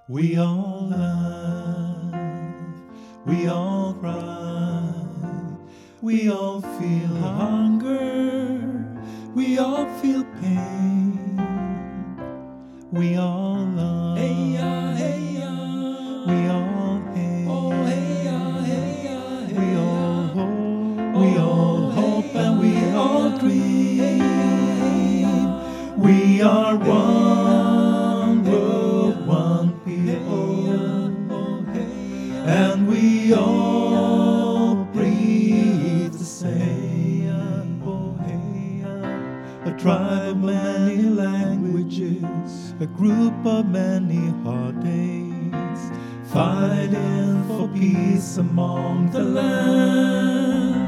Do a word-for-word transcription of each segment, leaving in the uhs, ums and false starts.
We all laugh, we all cry, we all feel hunger, we all feel pain, we all love, Hey ya, hey ya, we all hate, oh hey ya, hey ya, hey we ya. all hope, we all hope and we all dream. We are one world, one people, and we all breathe the same. A tribe of many languages, a group of many heartaches, fighting for peace among the land.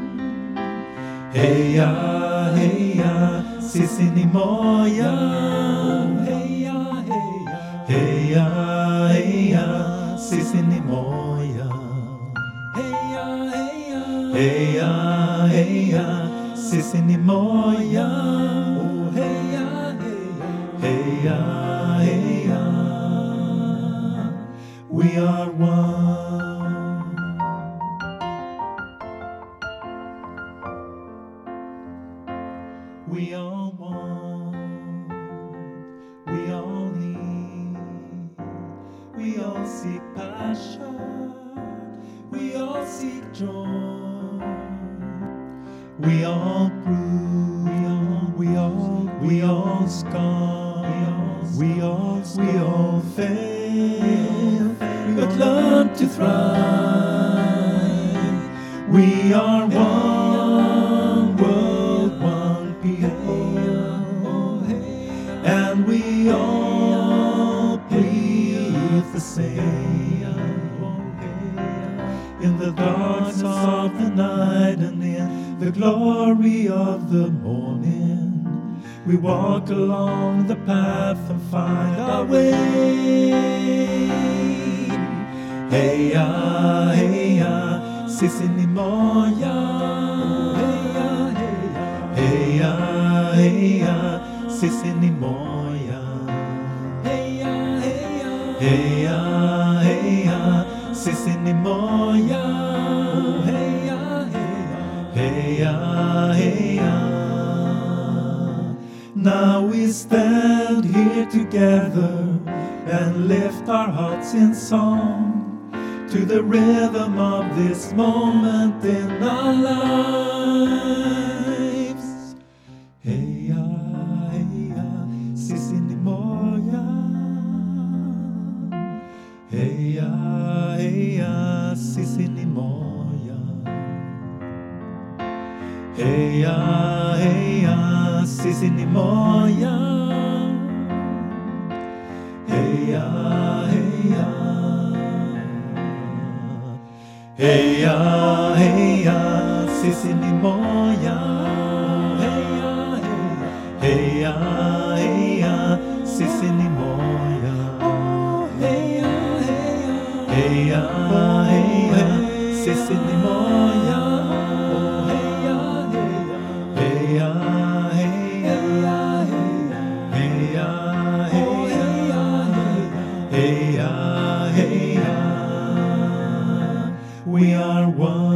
Hey ya, hey ya, sisi ni moja. Hey ya, hey ya, Hey ya, hey ya, sisi ni moja. hey ya, hey ya, Hey ya, hey ya, sisi ni moja. oh hey ya, hey ya. Hey ya, hey ya, we are one. We all want, we all need, we all seek passion, we all seek joy. We all prove, we all, we all, we all scar, we all, we all fail, but learn to thrive. We are one world, one people, and we all breathe the same. In the darkness of the night and in the glory of the morning, we walk along the path and find our way. Hey ya, hey ya, sisi ni moja. Hey ya, hey ya, sisi ni moja. Hey ya, hey ya, Hey ya, hey ya, sisi ni moja. oh hey ya, hey ya. Hey ya, hey ya. Now we stand here together and lift our hearts in song to the rhythm of this moment in our lives. Hey ya, hey ya, sisi ni moja. Hey ya, hey ya, sisi ni moja. Hey ya, hey ya, sisi ni moja. Hey ya, hey ya. Hey ya, hey ya, sisi ni moja. Hey ya, hey ya, sisi ni moja. Hey ya, hey ya, Hey ya, hey ya, sisi ni moja. hey ya, hey ya. Hey ya, hey ya, hey ya, hey ya, hey ya, hey ya. We are one.